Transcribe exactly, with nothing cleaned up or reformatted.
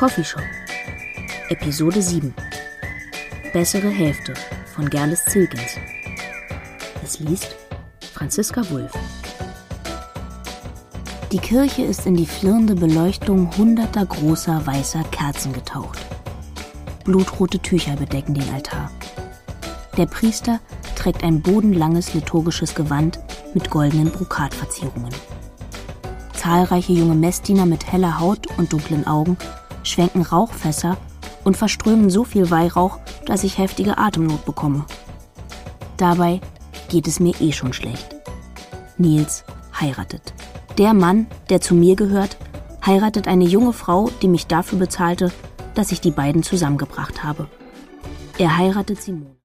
Coffeeshop. Episode sieben. Bessere Hälfte von Gerles Zilgens. Es liest Franziska Wulff. Die Kirche ist in die flirrende Beleuchtung hunderter großer weißer Kerzen getaucht. Blutrote Tücher bedecken den Altar. Der Priester trägt ein bodenlanges liturgisches Gewand mit goldenen Brokatverzierungen. Zahlreiche junge Messdiener mit heller Haut und dunklen Augen schwenken Rauchfässer und verströmen so viel Weihrauch, dass ich heftige Atemnot bekomme. Dabei geht es mir eh schon schlecht. Nils heiratet. Der Mann, der zu mir gehört, heiratet eine junge Frau, die mich dafür bezahlte, dass ich die beiden zusammengebracht habe. Er heiratet Simone.